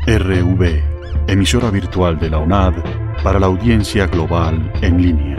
RV, emisora virtual de la UNAD para la audiencia global en línea.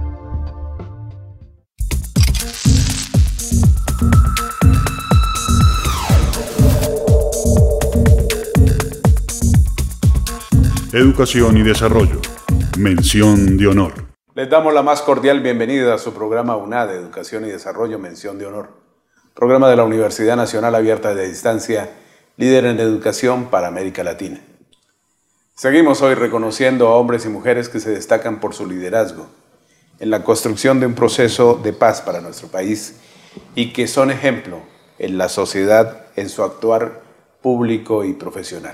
Educación y desarrollo. Mención de honor. Les damos la más cordial bienvenida a su programa UNAD, Educación y Desarrollo, Mención de Honor. Programa de la Universidad Nacional Abierta de Distancia, líder en educación para América Latina. Seguimos hoy reconociendo a hombres y mujeres que se destacan por su liderazgo en la construcción de un proceso de paz para nuestro país y que son ejemplo en la sociedad en su actuar público y profesional.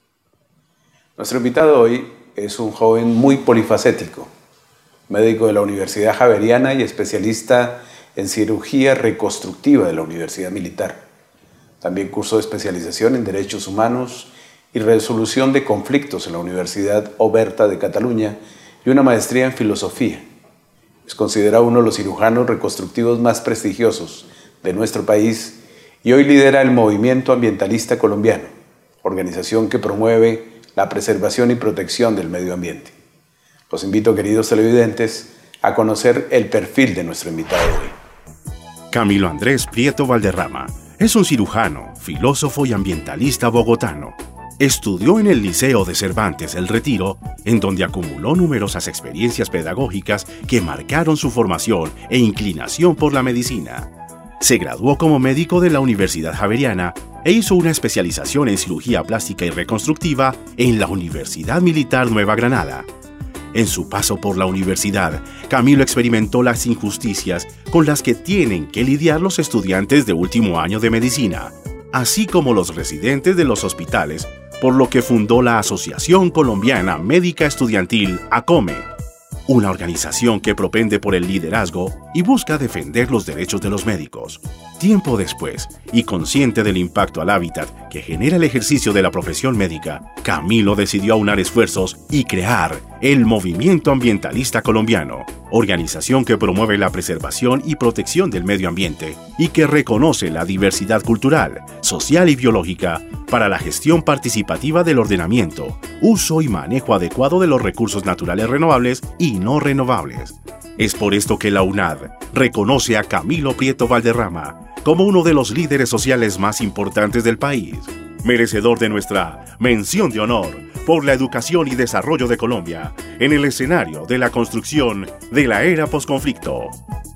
Nuestro invitado hoy es un joven muy polifacético, médico de la Universidad Javeriana y especialista en cirugía reconstructiva de la Universidad Militar. También cursó especialización en Derechos Humanos y Resolución de Conflictos en la Universidad Oberta de Cataluña y una maestría en Filosofía. Es considerado uno de los cirujanos reconstructivos más prestigiosos de nuestro país y hoy lidera el Movimiento Ambientalista Colombiano, organización que promueve la preservación y protección del medio ambiente. Los invito, queridos televidentes, a conocer el perfil de nuestro invitado hoy. Camilo Andrés Prieto Valderrama es un cirujano, filósofo y ambientalista bogotano. Estudió en el Liceo de Cervantes El Retiro, en donde acumuló numerosas experiencias pedagógicas que marcaron su formación e inclinación por la medicina. Se graduó como médico de la Universidad Javeriana e hizo una especialización en cirugía plástica y reconstructiva en la Universidad Militar Nueva Granada. En su paso por la universidad, Camilo experimentó las injusticias con las que tienen que lidiar los estudiantes de último año de medicina, así como los residentes de los hospitales, por lo que fundó la Asociación Colombiana Médica Estudiantil, ACOME, una organización que propende por el liderazgo y busca defender los derechos de los médicos. Tiempo después, y consciente del impacto al hábitat que genera el ejercicio de la profesión médica, Camilo decidió aunar esfuerzos y crear el Movimiento Ambientalista Colombiano, organización que promueve la preservación y protección del medio ambiente y que reconoce la diversidad cultural, social y biológica para la gestión participativa del ordenamiento, uso y manejo adecuado de los recursos naturales renovables y no renovables. Es por esto que la UNAD reconoce a Camilo Prieto Valderrama como uno de los líderes sociales más importantes del país, merecedor de nuestra mención de honor por la educación y desarrollo de Colombia en el escenario de la construcción de la era posconflicto.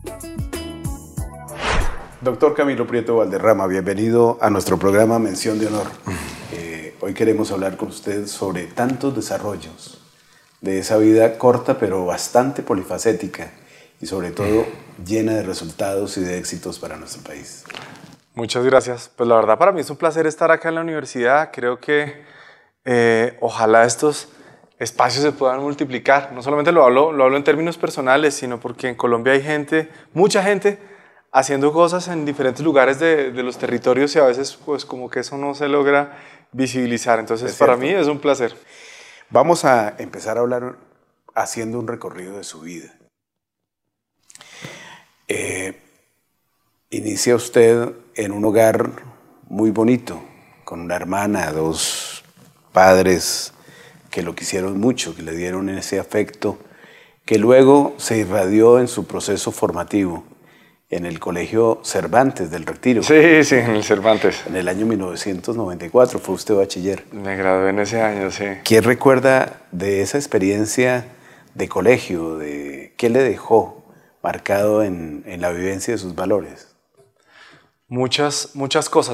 Doctor Camilo Prieto Valderrama, bienvenido a nuestro programa Mención de Honor. Hoy queremos hablar con usted sobre tantos desarrollos de esa vida corta pero bastante polifacética y sobre todo llena de resultados y de éxitos para nuestro país. Muchas gracias. Pues la verdad para mí es un placer estar acá en la universidad. Creo que ojalá estos espacios se puedan multiplicar. No solamente lo hablo en términos personales, sino porque en Colombia hay gente, mucha gente, haciendo cosas en diferentes lugares de los territorios y a veces pues como que eso no se logra visibilizar. Entonces para mí es un placer. Vamos a empezar a hablar haciendo un recorrido de su vida. Inicia usted en un hogar muy bonito, con una hermana, dos padres que lo quisieron mucho, que le dieron ese afecto, que luego se irradió en su proceso formativo en el Colegio Cervantes del Retiro. Sí, en el Cervantes. En el año 1994 fue usted bachiller. Me gradué en ese año, sí. ¿Qué recuerda de esa experiencia de colegio? ¿Qué le dejó marcado en la vivencia de sus valores? Muchas cosas.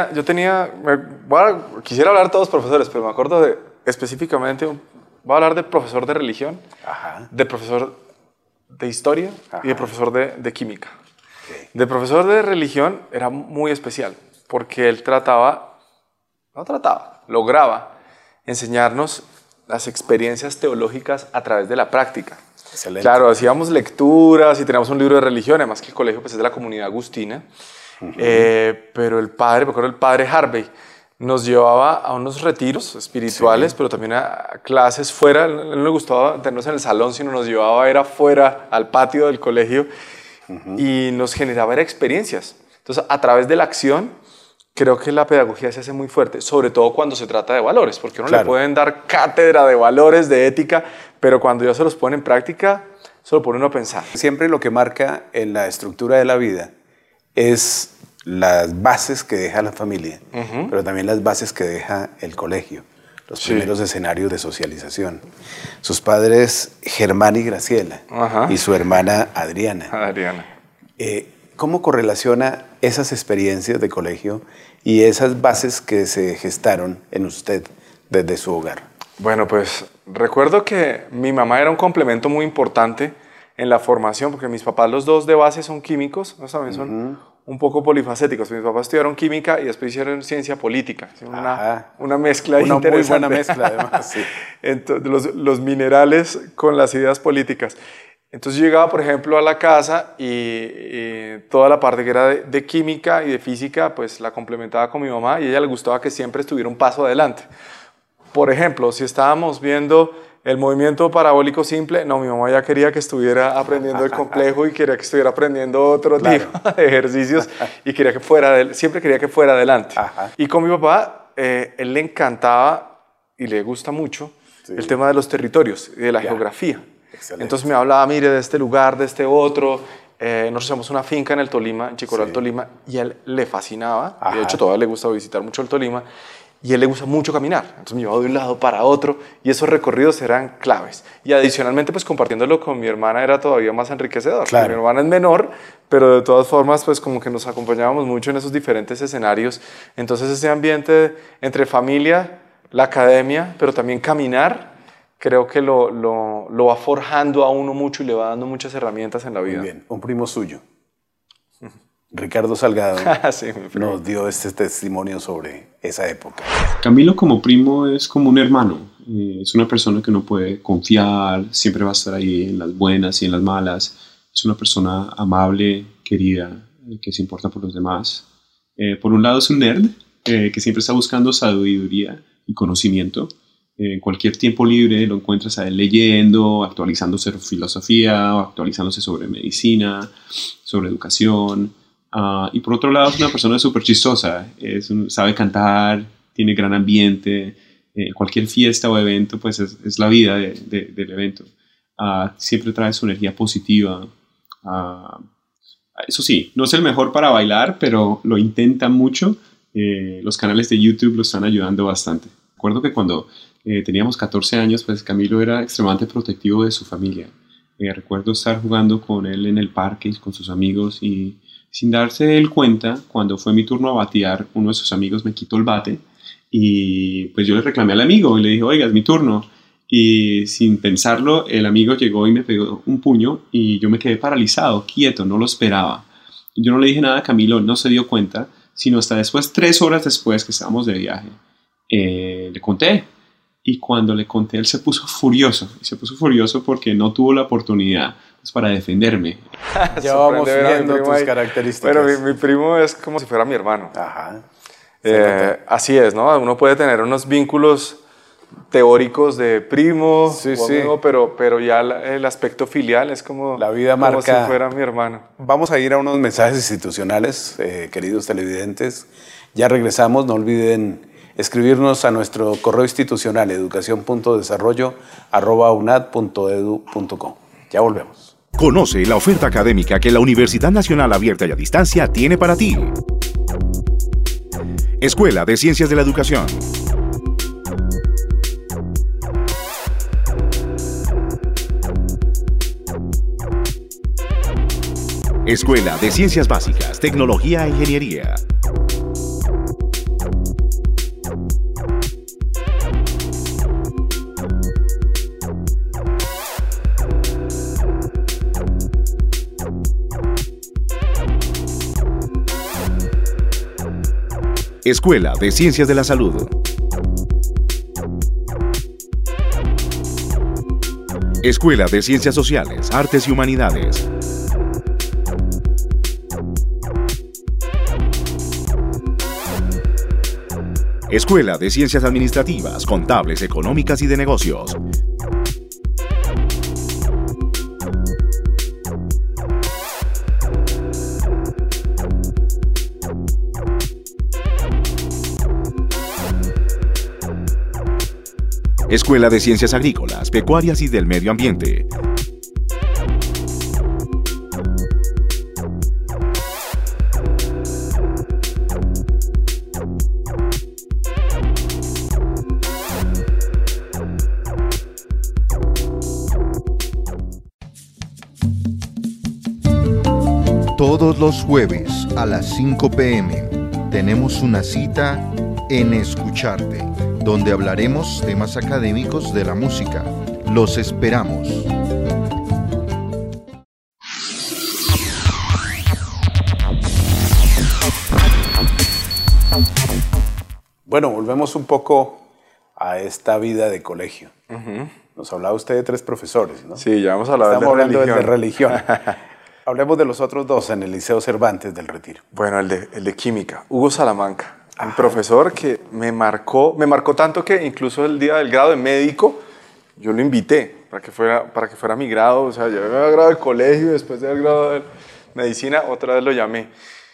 Quisiera hablar de todos los profesores, pero me acuerdo específicamente, voy a hablar de profesor de religión, de profesor de historia y de profesor de química. Okay. De profesor de religión era muy especial, porque él lograba enseñarnos las experiencias teológicas a través de la práctica. Excelente. Claro, hacíamos lecturas y teníamos un libro de religión, además que el colegio pues, es de la comunidad agustina. Pero me acuerdo el padre Harvey nos llevaba a unos retiros espirituales, sí, pero también a clases fuera. No le gustaba tenernos en el salón, sino nos llevaba a ir afuera, al patio del colegio, y nos generaba experiencias. Entonces, a través de la acción, creo que la pedagogía se hace muy fuerte, sobre todo cuando se trata de valores, porque uno le pueden dar cátedra de valores, de ética, pero cuando ya se los pone en práctica, se lo pone uno a pensar. Siempre lo que marca en la estructura de la vida es las bases que deja la familia, pero también las bases que deja el colegio, los primeros escenarios de socialización. Sus padres, Germán y Graciela, y su hermana Adriana. ¿Cómo correlaciona esas experiencias de colegio y esas bases que se gestaron en usted desde su hogar? Bueno, pues recuerdo que mi mamá era un complemento muy importante en la formación, porque mis papás los dos de base son químicos, ¿no? También son un poco polifacéticos. Mis papás estudiaron química y después hicieron ciencia política. Una mezcla interesante. Una muy buena mezcla, además. Sí. Entonces, los minerales con las ideas políticas. Entonces yo llegaba, por ejemplo, a la casa y toda la parte que era de química y de física, pues la complementaba con mi mamá y a ella le gustaba que siempre estuviera un paso adelante. Por ejemplo, si estábamos viendo el movimiento parabólico simple, no, mi mamá ya quería que estuviera aprendiendo el complejo y quería que estuviera aprendiendo otro tipo de ejercicios y quería que siempre quería que fuera adelante. Y con mi papá, él le encantaba y le gusta mucho el tema de los territorios y de la geografía. Excelente. Entonces me hablaba, mire, de este lugar, de este otro. Nosotros hacemos una finca en el Tolima, en Chicoral, Tolima, y a él le fascinaba. De hecho, todavía le gusta visitar mucho el Tolima. Y a él le gusta mucho caminar. Entonces me llevaba de un lado para otro y esos recorridos eran claves. Y adicionalmente, pues compartiéndolo con mi hermana era todavía más enriquecedor. Claro. Mi hermana es menor, pero de todas formas, pues como que nos acompañábamos mucho en esos diferentes escenarios. Entonces ese ambiente entre familia, la academia, pero también caminar, creo que lo va forjando a uno mucho y le va dando muchas herramientas en la vida. Muy bien. Un primo suyo, Ricardo Salgado, nos dio este testimonio sobre esa época. Camilo como primo es como un hermano. Es una persona que uno puede confiar, siempre va a estar ahí en las buenas y en las malas. Es una persona amable, querida, que se importa por los demás. Por un lado es un nerd, que siempre está buscando sabiduría y conocimiento. En cualquier tiempo libre lo encuentras a él leyendo, actualizándose sobre filosofía, actualizándose sobre medicina, sobre educación. Y por otro lado es una persona súper chistosa, sabe cantar, tiene gran ambiente. Cualquier fiesta o evento pues es la vida del evento. Siempre trae su energía positiva. Eso sí, no es el mejor para bailar, pero lo intenta mucho. Los canales de YouTube lo están ayudando bastante. Recuerdo que cuando teníamos 14 años, pues Camilo era extremadamente protectivo de su familia. Recuerdo estar jugando con él en el parque con sus amigos y sin darse él cuenta, cuando fue mi turno a batear, uno de sus amigos me quitó el bate y pues yo le reclamé al amigo y le dije, oiga, es mi turno. Y sin pensarlo, el amigo llegó y me pegó un puño y yo me quedé paralizado, quieto, no lo esperaba. Y yo no le dije nada a Camilo, él no se dio cuenta, sino hasta después, 3 horas después que estábamos de viaje, le conté. Y cuando le conté, él se puso furioso. Y se puso furioso porque no tuvo la oportunidad para defenderme. Ya vamos viendo tus características. Bueno, mi primo es como si fuera mi hermano. Así es, ¿no? Uno puede tener unos vínculos teóricos de primo, amigo, pero ya el aspecto filial es como, la vida marca, como si fuera mi hermano. Vamos a ir a unos mensajes institucionales, queridos televidentes. Ya regresamos, no olviden escribirnos a nuestro correo institucional educacion.desarrollo@unad.edu.co. Ya volvemos. Conoce la oferta académica que la Universidad Nacional Abierta y a Distancia tiene para ti. Escuela de Ciencias de la Educación. Escuela de Ciencias Básicas, Tecnología e Ingeniería. Escuela de Ciencias de la Salud. Escuela de Ciencias Sociales, Artes y Humanidades. Escuela de Ciencias Administrativas, Contables, Económicas y de Negocios. Escuela de Ciencias Agrícolas, Pecuarias y del Medio Ambiente. Todos los jueves a las 5 p.m. tenemos una cita en Escucharte, donde hablaremos temas académicos de la música. Los esperamos. Bueno, volvemos un poco a esta vida de colegio. Nos hablaba usted de 3 profesores, ¿no? Sí, ya hemos hablado Estamos hablando de religión. Hablemos de los otros 2 en el Liceo Cervantes del Retiro. Bueno, el de química, Hugo Salamanca, un profesor que me marcó tanto que incluso el día del grado de médico yo lo invité para que fuera mi grado. O sea, yo me había graduado del colegio y después del grado de medicina otra vez lo llamé.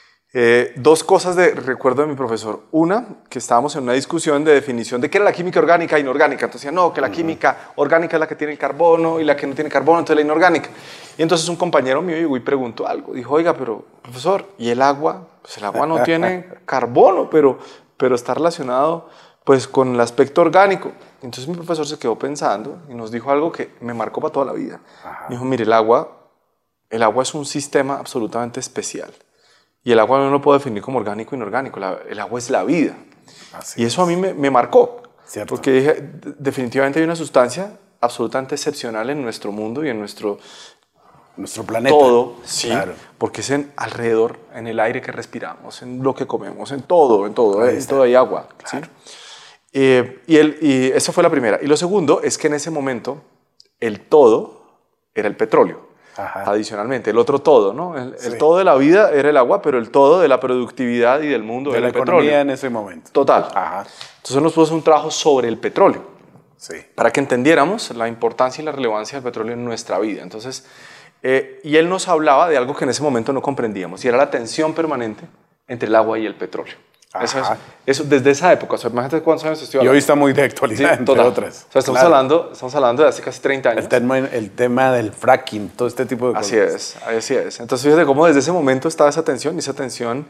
2 cosas recuerdo de mi profesor. Una, que estábamos en una discusión de definición de qué era la química orgánica e inorgánica. Entonces decía, no, que la química orgánica es la que tiene carbono y la que no tiene carbono, entonces la inorgánica. Y entonces un compañero mío llegó y preguntó algo. Dijo, oiga, pero profesor, ¿y el agua? Pues el agua no tiene carbono, pero está relacionado pues con el aspecto orgánico. Entonces mi profesor se quedó pensando y nos dijo algo que me marcó para toda la vida. Me dijo, mire, el agua es un sistema absolutamente especial. Y el agua no lo puedo definir como orgánico o inorgánico. El agua es la vida. Así y eso a mí me marcó. ¿Cierto? Porque dije, definitivamente hay una sustancia absolutamente excepcional en nuestro mundo y en nuestro planeta. Todo, sí. Claro. Porque es alrededor, en el aire que respiramos, en lo que comemos, en todo hay agua. Claro. ¿Sí? Y esa fue la primera. Y lo segundo es que en ese momento el todo era el petróleo. Ajá. Adicionalmente, el otro todo, ¿no? El todo de la vida era el agua, pero el todo de la productividad y del mundo era el petróleo. De la economía en ese momento. Total. Ajá. Entonces nos puso un trabajo sobre el petróleo. Sí. Para que entendiéramos la importancia y la relevancia del petróleo en nuestra vida. Entonces, y él nos hablaba de algo que en ese momento no comprendíamos, y era la tensión permanente entre el agua y el petróleo. Eso desde esa época. O sea, imagínate cuántos años estoy hablando. Y hoy está muy de actualidad, sí, entre otras. O sea, estamos hablando de hace casi 30 años. El tema del fracking, todo este tipo de cosas. Así es. Entonces, fíjate cómo desde ese momento estaba esa tensión, y esa tensión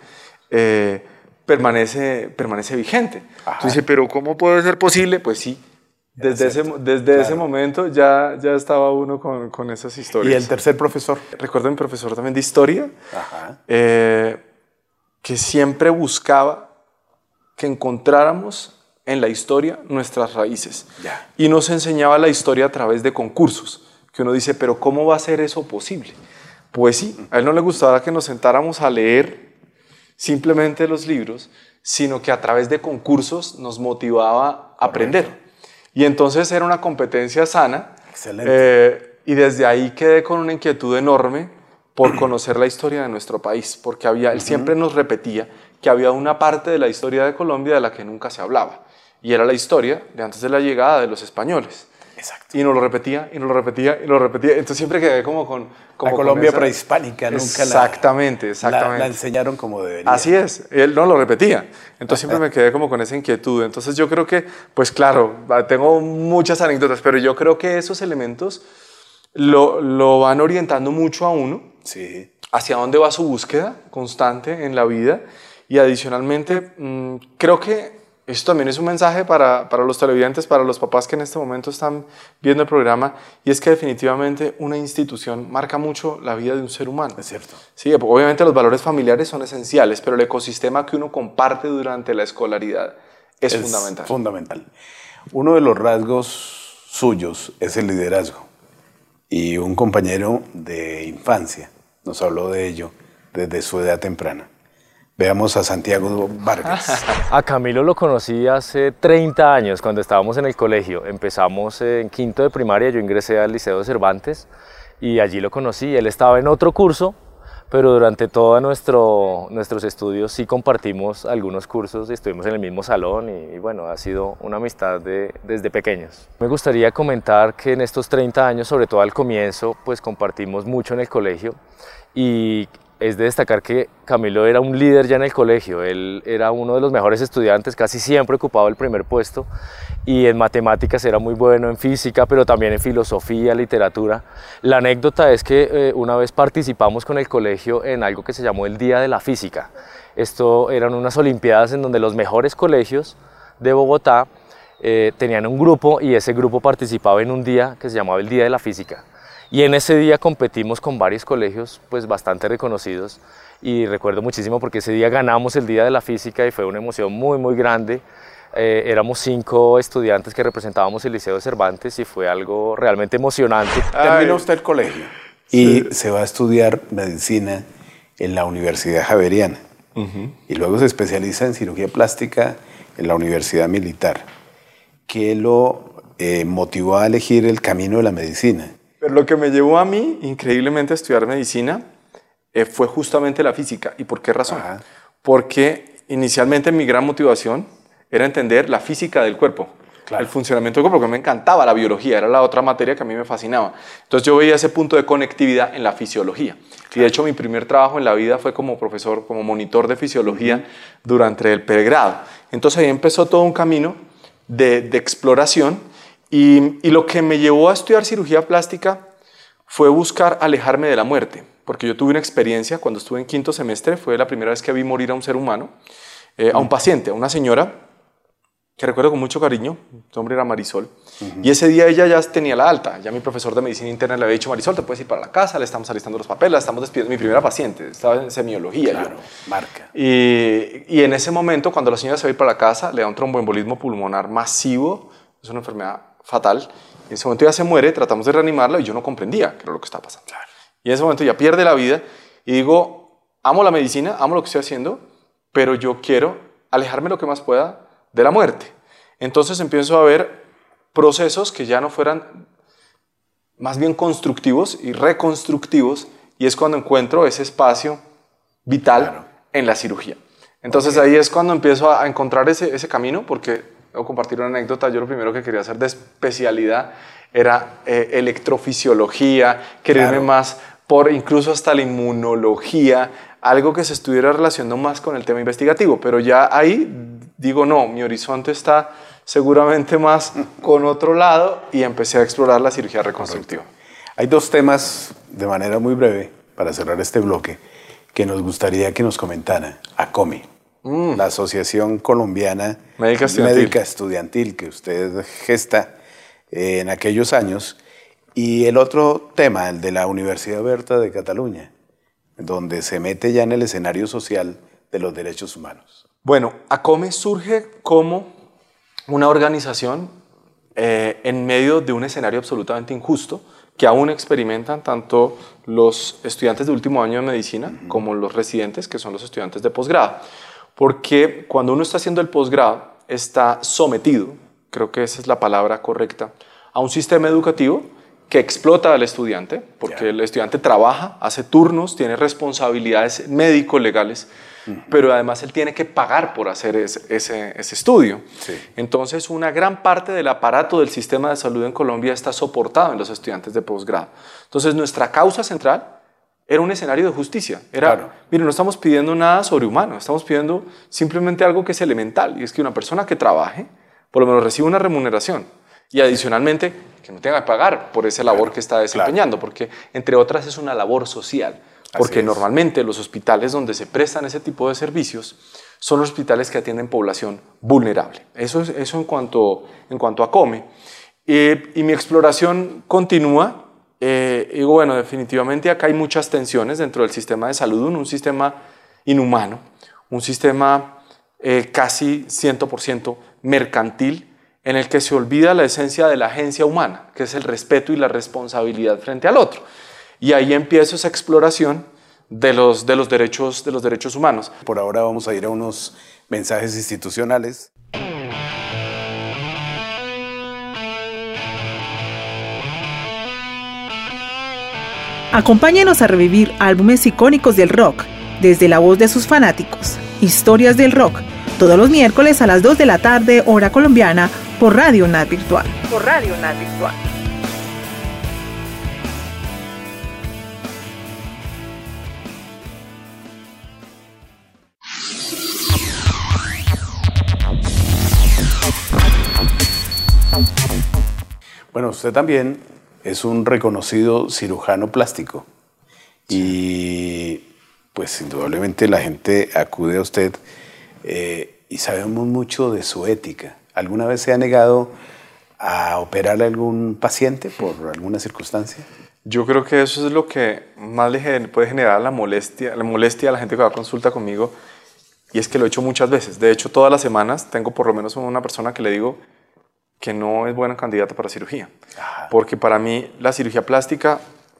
permanece vigente. Tú dices, ¿pero cómo puede ser posible? Pues sí. Desde ese momento ya estaba uno con esas historias. ¿Y el tercer profesor? Recuerdo a mi profesor también de historia, que siempre buscaba que encontráramos en la historia nuestras raíces. Ya. Y nos enseñaba la historia a través de concursos, que uno dice, pero ¿cómo va a ser eso posible? Pues sí, a él no le gustaba que nos sentáramos a leer simplemente los libros, sino que a través de concursos nos motivaba a aprender. Y entonces era una competencia sana. Excelente. Y desde ahí quedé con una inquietud enorme por conocer la historia de nuestro país, porque él siempre nos repetía que había una parte de la historia de Colombia de la que nunca se hablaba, y era la historia de antes de la llegada de los españoles. Exacto. Y nos lo repetía, entonces siempre quedé como la Colombia prehispánica, nunca exactamente. La enseñaron como debería. Así es, él no lo repetía, entonces siempre me quedé como con esa inquietud. Entonces yo creo que, pues claro, tengo muchas anécdotas, pero yo creo que esos elementos lo van orientando mucho a uno, sí, hacia dónde va su búsqueda constante en la vida. Y adicionalmente, creo que esto también es un mensaje para los televidentes, para los papás que en este momento están viendo el programa, y es que definitivamente una institución marca mucho la vida de un ser humano. Es cierto. Sí, obviamente los valores familiares son esenciales, pero el ecosistema que uno comparte durante la escolaridad es fundamental. Fundamental. Uno de los rasgos suyos es el liderazgo, y un compañero de infancia nos habló de ello desde su edad temprana. Veamos a Santiago Vargas. A Camilo lo conocí hace 30 años, cuando estábamos en el colegio. Empezamos en quinto de primaria, yo ingresé al Liceo Cervantes y allí lo conocí. Él estaba en otro curso, pero durante todos nuestros estudios sí compartimos algunos cursos y estuvimos en el mismo salón y bueno, ha sido una amistad desde pequeños. Me gustaría comentar que en estos 30 años, sobre todo al comienzo, pues compartimos mucho en el colegio y es de destacar que Camilo era un líder ya en el colegio. Él era uno de los mejores estudiantes, casi siempre ocupaba el primer puesto, y en matemáticas era muy bueno, en física, pero también en filosofía, literatura. La anécdota es que una vez participamos con el colegio en algo que se llamó el Día de la Física. Esto eran unas olimpiadas en donde los mejores colegios de Bogotá tenían un grupo, y ese grupo participaba en un día que se llamaba el Día de la Física. Y en ese día competimos con varios colegios pues bastante reconocidos, y recuerdo muchísimo porque ese día ganamos el Día de la Física y fue una emoción muy muy grande. Éramos 5 estudiantes que representábamos el Liceo de Cervantes y fue algo realmente emocionante. Termina usted el colegio y se va a estudiar medicina en la Universidad Javeriana. Y luego se especializa en cirugía plástica en la Universidad Militar. ¿Qué lo motivó a elegir el camino de la medicina? Pero lo que me llevó a mí, increíblemente, a estudiar medicina fue justamente la física. ¿Y por qué razón? Ajá. Porque inicialmente mi gran motivación era entender la física del cuerpo, claro, el funcionamiento del cuerpo, porque me encantaba la biología, era la otra materia que a mí me fascinaba. Entonces yo veía ese punto de conectividad en la fisiología. Claro. Y de hecho mi primer trabajo en la vida fue como profesor, como monitor de fisiología durante el pregrado. Entonces ahí empezó todo un camino de exploración. Y lo que me llevó a estudiar cirugía plástica fue buscar alejarme de la muerte, porque yo tuve una experiencia cuando estuve en 5º semestre, fue la primera vez que vi morir a un ser humano, a un paciente, a una señora que recuerdo con mucho cariño, su nombre era Marisol, y ese día ella ya tenía la alta, ya mi profesor de medicina interna le había dicho: Marisol, te puedes ir para la casa, le estamos alistando los papeles, la estamos despidiendo. Mi primera paciente, estaba en semiología. Claro, marca. Y en ese momento, cuando la señora se va a ir para la casa, le da un tromboembolismo pulmonar masivo, es una enfermedad fatal. En ese momento ya se muere, tratamos de reanimarla y yo no comprendía qué era lo que estaba pasando. Claro. Y en ese momento ya pierde la vida y digo: amo la medicina, amo lo que estoy haciendo, pero yo quiero alejarme lo que más pueda de la muerte. Entonces empiezo a ver procesos que ya no fueran más bien constructivos y reconstructivos, y es cuando encuentro ese espacio vital, claro, en la cirugía. Entonces ahí es cuando empiezo a encontrar ese camino, porque debo compartir una anécdota. Yo lo primero que quería hacer de especialidad era electrofisiología, quererme, claro, más por incluso hasta la inmunología, algo que se estuviera relacionando más con el tema investigativo, pero ya ahí digo: no, mi horizonte está seguramente más con otro lado, y empecé a explorar la cirugía reconstructiva. Hay 2 temas de manera muy breve para cerrar este bloque que nos gustaría que nos comentara. ACOME, la Asociación Colombiana Médica Estudiantil que usted gesta en aquellos años, y el otro tema, el de la Universidad Oberta de Cataluña, donde se mete ya en el escenario social de los derechos humanos. Bueno, ACOME surge como una organización en medio de un escenario absolutamente injusto que aún experimentan tanto los estudiantes de último año de medicina como los residentes, que son los estudiantes de posgrado. Porque cuando uno está haciendo el posgrado, está sometido, creo que esa es la palabra correcta, a un sistema educativo que explota al estudiante, porque el estudiante trabaja, hace turnos, tiene responsabilidades médico-legales, pero además él tiene que pagar por hacer ese estudio. Sí. Entonces, una gran parte del aparato del sistema de salud en Colombia está soportado en los estudiantes de posgrado. Entonces, nuestra causa central era un escenario de justicia. Era, claro, miren, no estamos pidiendo nada sobrehumano, estamos pidiendo simplemente algo que es elemental, y es que una persona que trabaje, por lo menos reciba una remuneración, y adicionalmente que no tenga que pagar por esa labor, claro, que está desempeñando, claro, porque entre otras es una labor social, porque normalmente los hospitales donde se prestan ese tipo de servicios son los hospitales que atienden población vulnerable. Eso en cuanto a ACOME. Y mi exploración continúa. Digo, bueno, definitivamente acá hay muchas tensiones dentro del sistema de salud, un sistema inhumano, un sistema casi 100% mercantil, en el que se olvida la esencia de la agencia humana, que es el respeto y la responsabilidad frente al otro. Y ahí empiezo esa exploración de los derechos humanos. Por ahora vamos a ir a unos mensajes institucionales. Acompáñenos a revivir álbumes icónicos del rock, desde la voz de sus fanáticos. Historias del rock, todos los miércoles a las 2 de la tarde, hora colombiana, por Radio UNAD Virtual. Bueno, usted también es un reconocido cirujano plástico y pues indudablemente la gente acude a usted y sabemos mucho de su ética. ¿Alguna vez se ha negado a operar a algún paciente por alguna circunstancia? Yo creo que eso es lo que más le puede generar la molestia a la gente que va a consulta conmigo, y es que lo he hecho muchas veces. De hecho, todas las semanas tengo por lo menos una persona que le digo que no es buena candidata para cirugía. Ajá. Porque para mí la cirugía plástica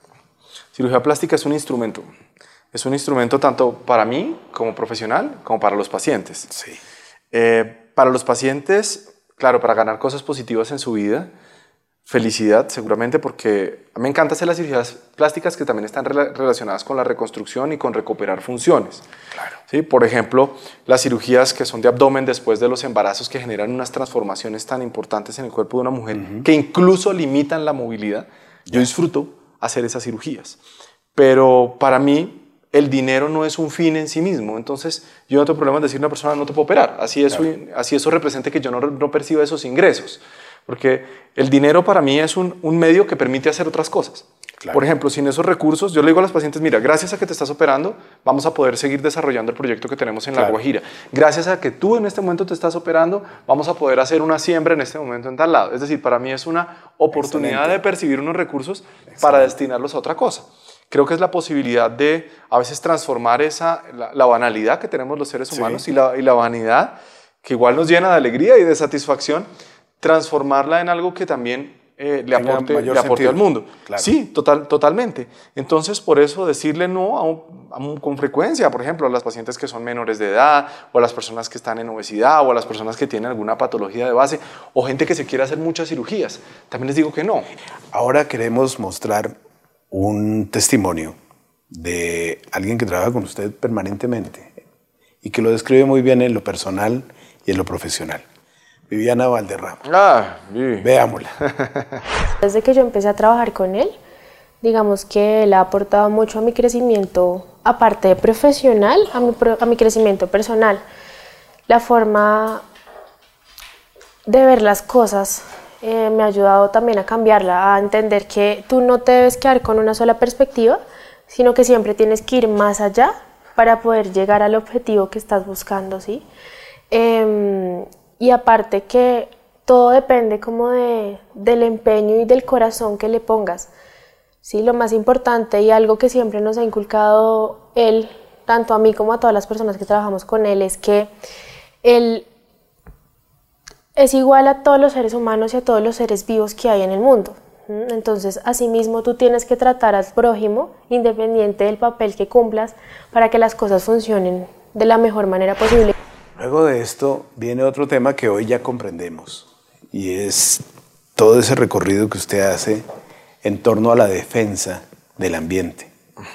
es un instrumento. Es un instrumento tanto para mí como profesional como para los pacientes. Sí. Para los pacientes, claro, para ganar cosas positivas en su vida, felicidad seguramente, porque me encanta hacer las cirugías plásticas que también están relacionadas con la reconstrucción y con recuperar funciones. Claro. ¿Sí? Por ejemplo, las cirugías que son de abdomen después de los embarazos, que generan unas transformaciones tan importantes en el cuerpo de una mujer, que incluso limitan la movilidad. Yo disfruto hacer esas cirugías, pero para mí el dinero no es un fin en sí mismo. Entonces yo no tengo problema en decirle a una persona no te puedo operar, así eso represente que yo no perciba esos ingresos. Porque el dinero para mí es un medio que permite hacer otras cosas. Claro. Por ejemplo, sin esos recursos, yo le digo a los pacientes, mira, gracias a que te estás operando, vamos a poder seguir desarrollando el proyecto que tenemos en La Guajira. Gracias a que tú en este momento te estás operando, vamos a poder hacer una siembra en este momento en tal lado. Es decir, para mí es una oportunidad de percibir unos recursos para destinarlos a otra cosa. Creo que es la posibilidad de a veces transformar la banalidad que tenemos los seres humanos y la vanidad, que igual nos llena de alegría y de satisfacción, transformarla en algo que también le aporte al mundo. Claro. Sí, totalmente. Entonces, por eso decirle no con frecuencia, por ejemplo, a las pacientes que son menores de edad, o a las personas que están en obesidad, o a las personas que tienen alguna patología de base, o gente que se quiere hacer muchas cirugías, también les digo que no. Ahora queremos mostrar un testimonio de alguien que trabaja con usted permanentemente y que lo describe muy bien en lo personal y en lo profesional. Viviana Valderrama. Veámosla. Desde que yo empecé a trabajar con él, digamos que él ha aportado mucho a mi crecimiento, aparte de profesional, a mi crecimiento personal. La forma de ver las cosas me ha ayudado también a cambiarla, a entender que tú no te debes quedar con una sola perspectiva, sino que siempre tienes que ir más allá para poder llegar al objetivo que estás buscando, ¿sí? Y aparte que todo depende como del empeño y del corazón que le pongas. Sí, lo más importante y algo que siempre nos ha inculcado él, tanto a mí como a todas las personas que trabajamos con él, es que él es igual a todos los seres humanos y a todos los seres vivos que hay en el mundo. Entonces, asimismo, tú tienes que tratar al prójimo independiente del papel que cumplas para que las cosas funcionen de la mejor manera posible. Luego de esto viene otro tema que hoy ya comprendemos y es todo ese recorrido que usted hace en torno a la defensa del ambiente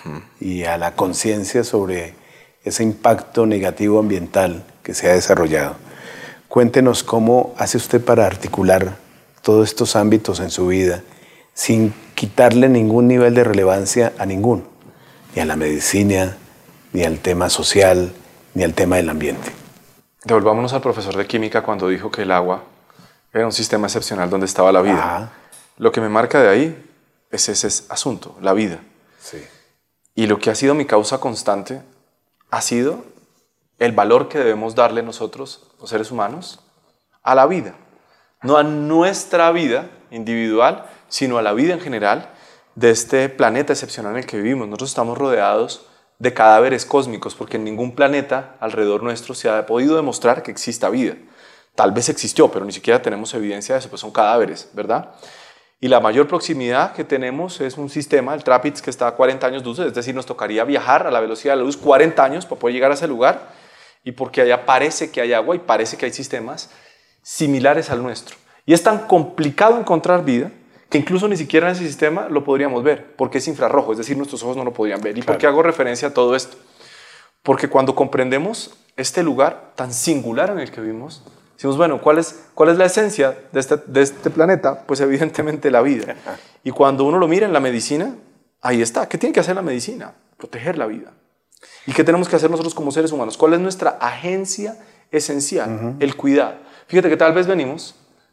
y a la conciencia sobre ese impacto negativo ambiental que se ha desarrollado. Cuéntenos cómo hace usted para articular todos estos ámbitos en su vida sin quitarle ningún nivel de relevancia a ninguno, ni a la medicina, ni al tema social, ni al tema del ambiente. Devolvámonos al profesor de química cuando dijo que el agua era un sistema excepcional donde estaba la vida. Ajá. Lo que me marca de ahí es ese asunto, la vida. Sí. Y lo que ha sido mi causa constante ha sido el valor que debemos darle nosotros, los seres humanos, a la vida. No a nuestra vida individual, sino a la vida en general de este planeta excepcional en el que vivimos. Nosotros estamos rodeados de cadáveres cósmicos, porque en ningún planeta alrededor nuestro se ha podido demostrar que exista vida. Tal vez existió, pero ni siquiera tenemos evidencia de eso, pues son cadáveres, ¿verdad? Y la mayor proximidad que tenemos es un sistema, el TRAPPIST, que está a 40 años luz, es decir, nos tocaría viajar a la velocidad de la luz 40 años para poder llegar a ese lugar, y porque allá parece que hay agua y parece que hay sistemas similares al nuestro. Y es tan complicado encontrar vida que incluso ni siquiera en ese sistema lo podríamos ver, porque es infrarrojo, es decir, nuestros ojos no lo podrían ver. ¿Y por qué hago referencia a todo esto? Porque cuando comprendemos este lugar tan singular en el que vivimos, decimos, bueno, ¿cuál es la esencia de este planeta? Pues evidentemente la vida. Y cuando uno lo mira en la medicina, ahí está. ¿Qué tiene que hacer la medicina? Proteger la vida. ¿Y qué tenemos que hacer nosotros como seres humanos? ¿Cuál es nuestra agencia esencial? El cuidado. Fíjate que tal vez venimos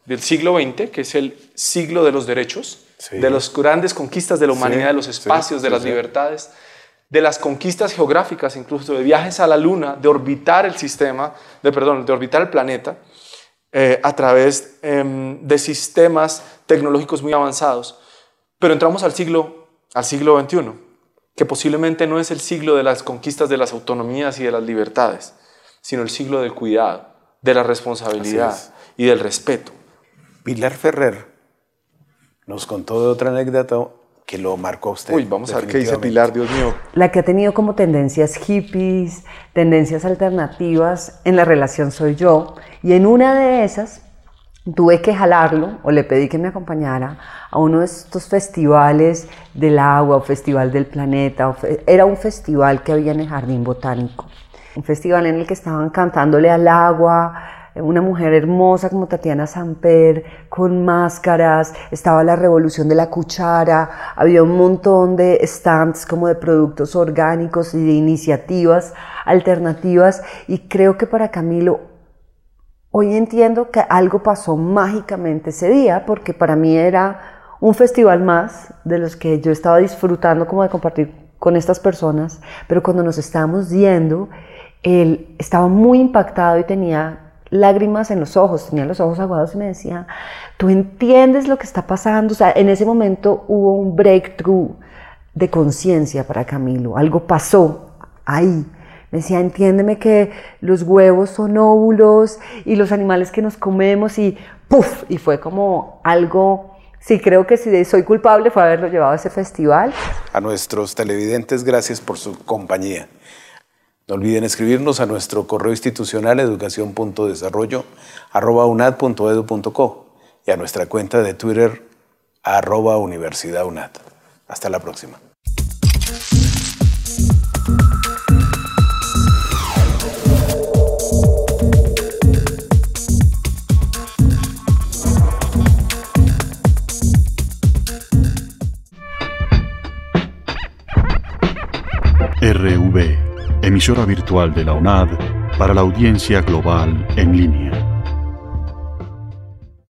del siglo XX, que es el siglo de los derechos, de las grandes conquistas de la humanidad, de los espacios, de las libertades, de las conquistas geográficas, incluso de viajes a la luna, de orbitar el sistema, de orbitar el planeta a través de sistemas tecnológicos muy avanzados. Pero entramos al siglo XXI, que posiblemente no es el siglo de las conquistas de las autonomías y de las libertades, sino el siglo del cuidado, de la responsabilidad y del respeto. Pilar Ferrer nos contó de otra anécdota que lo marcó a usted. Uy, vamos a ver qué dice Pilar, Dios mío. La que ha tenido como tendencias hippies, tendencias alternativas en la relación soy yo, y en una de esas tuve que jalarlo, o le pedí que me acompañara a uno de estos festivales del agua, o festival del planeta, era un festival que había en el Jardín Botánico, un festival en el que estaban cantándole al agua, una mujer hermosa como Tatiana Samper, con máscaras, estaba la revolución de la cuchara, había un montón de stands como de productos orgánicos y de iniciativas alternativas, y creo que para Camilo, hoy entiendo que algo pasó mágicamente ese día, porque para mí era un festival más de los que yo estaba disfrutando como de compartir con estas personas, pero cuando nos estábamos yendo, él estaba muy impactado y tenía lágrimas en los ojos, tenía los ojos aguados y me decía, ¿tú entiendes lo que está pasando? O sea, en ese momento hubo un breakthrough de conciencia para Camilo, algo pasó ahí. Me decía, entiéndeme que los huevos son óvulos y los animales que nos comemos y ¡puf! Y fue como algo, sí, creo que si soy culpable fue haberlo llevado a ese festival. A nuestros televidentes, gracias por su compañía. No olviden escribirnos a nuestro correo institucional educacion.desarrollo@unad.edu.co y a nuestra cuenta de Twitter @universidadunad. Hasta la próxima. RV, emisora virtual de la UNAD para la audiencia global en línea.